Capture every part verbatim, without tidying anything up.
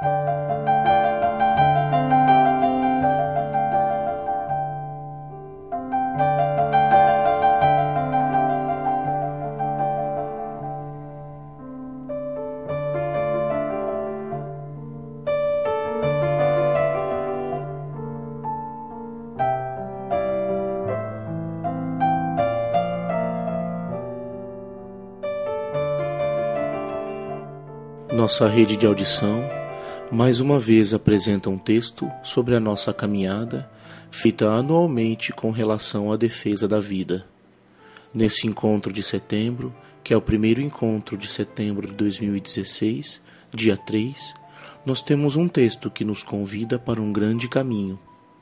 Nossa rede de audição, mais uma vez apresenta um texto sobre a nossa caminhada, feita anualmente com relação à defesa da vida. Nesse encontro de setembro, que é o primeiro encontro de setembro de dois mil e dezesseis, dia três, nós temos um texto que nos convida para um grande caminho.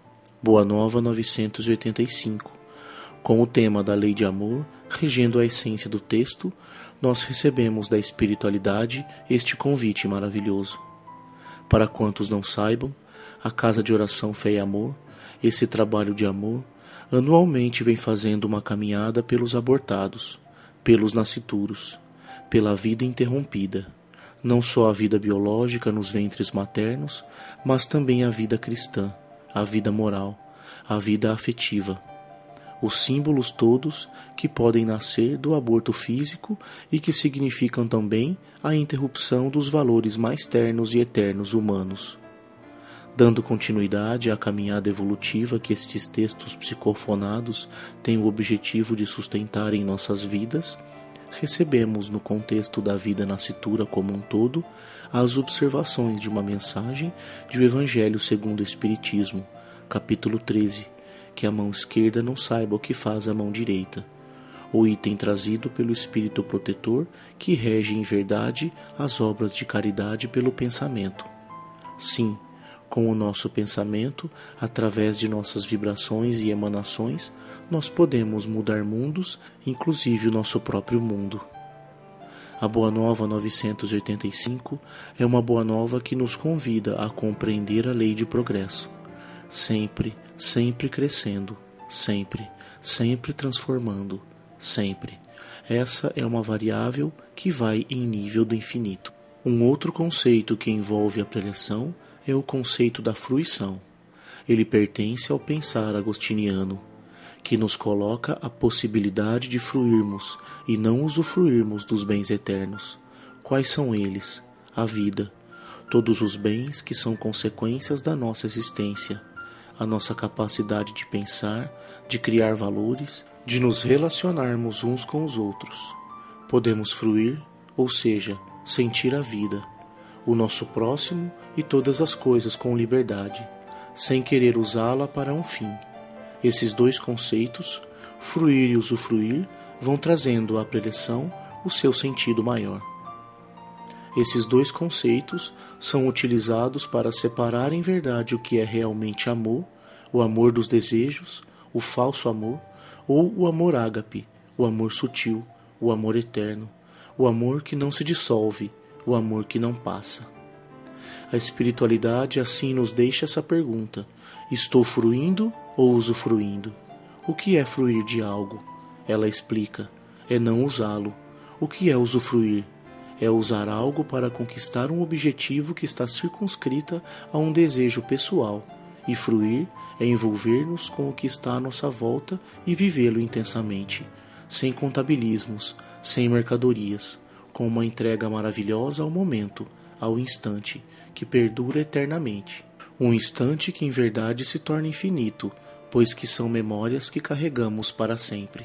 Boa Nova novecentos e oitenta e cinco. Com o tema da lei de amor regendo a essência do texto, nós recebemos da espiritualidade este convite maravilhoso. Para quantos não saibam, a Casa de Oração Fé e Amor, esse trabalho de amor, anualmente vem fazendo uma caminhada pelos abortados, pelos nascituros, pela vida interrompida, não só a vida biológica nos ventres maternos, mas também a vida cristã, a vida moral, a vida afetiva. Os símbolos todos que podem nascer do aborto físico e que significam também a interrupção dos valores mais ternos e eternos humanos. Dando continuidade à caminhada evolutiva que estes textos psicofonados têm o objetivo de sustentar em nossas vidas, recebemos no contexto da vida nascitura como um todo as observações de uma mensagem do Evangelho segundo o Espiritismo, capítulo treze, que a mão esquerda não saiba o que faz a mão direita, o item trazido pelo Espírito Protetor que rege em verdade as obras de caridade pelo pensamento. Sim, com o nosso pensamento, através de nossas vibrações e emanações, nós podemos mudar mundos, inclusive o nosso próprio mundo. A Boa Nova novecentos e oitenta e cinco é uma boa nova que nos convida a compreender a lei de progresso. Sempre, sempre crescendo, sempre, sempre transformando, sempre. Essa é uma variável que vai em nível do infinito. Um outro conceito que envolve a preleção é o conceito da fruição. Ele pertence ao pensar agostiniano, que nos coloca a possibilidade de fruirmos e não usufruirmos dos bens eternos. Quais são eles? A vida, todos os bens que são consequências da nossa existência, a nossa capacidade de pensar, de criar valores, de nos relacionarmos uns com os outros. Podemos fruir, ou seja, sentir a vida, o nosso próximo e todas as coisas com liberdade, sem querer usá-la para um fim. Esses dois conceitos, fruir e usufruir, vão trazendo à preleção o seu sentido maior. Esses dois conceitos são utilizados para separar em verdade o que é realmente amor, o amor dos desejos, o falso amor, ou o amor ágape, o amor sutil, o amor eterno, o amor que não se dissolve, o amor que não passa. A espiritualidade assim nos deixa essa pergunta: estou fruindo ou usufruindo? O que é fruir de algo? Ela explica: é não usá-lo. O que é usufruir? É usar algo para conquistar um objetivo que está circunscrita a um desejo pessoal, e fruir é envolver-nos com o que está à nossa volta e vivê-lo intensamente, sem contabilismos, sem mercadorias, com uma entrega maravilhosa ao momento, ao instante, que perdura eternamente. Um instante que em verdade se torna infinito, pois que são memórias que carregamos para sempre.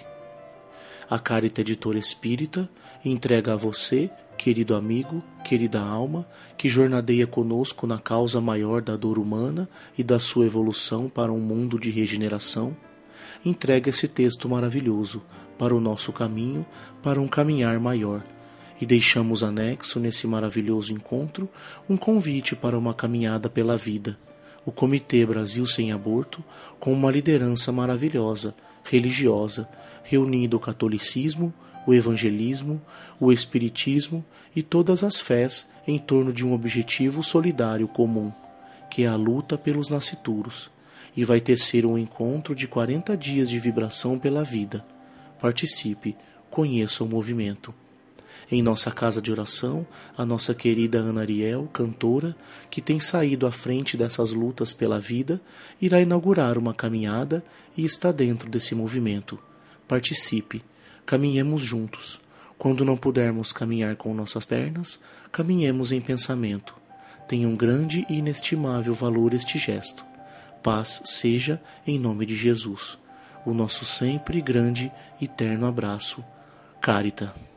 A Carita Editora Espírita entrega a você, querido amigo, querida alma, que jornadeia conosco na causa maior da dor humana e da sua evolução para um mundo de regeneração, entrega esse texto maravilhoso para o nosso caminho, para um caminhar maior, e deixamos anexo nesse maravilhoso encontro um convite para uma caminhada pela vida, o Comitê Brasil Sem Aborto, com uma liderança maravilhosa, religiosa, reunindo o catolicismo, o evangelismo, o espiritismo e todas as fés em torno de um objetivo solidário comum, que é a luta pelos nascituros, e vai tecer um encontro de quarenta dias de vibração pela vida. Participe, conheça o movimento. Em nossa casa de oração, a nossa querida Ana Ariel, cantora, que tem saído à frente dessas lutas pela vida, irá inaugurar uma caminhada e está dentro desse movimento. Participe, caminhemos juntos. Quando não pudermos caminhar com nossas pernas, caminhemos em pensamento. Tem um grande e inestimável valor este gesto. Paz seja em nome de Jesus. O nosso sempre grande e terno abraço. Carita.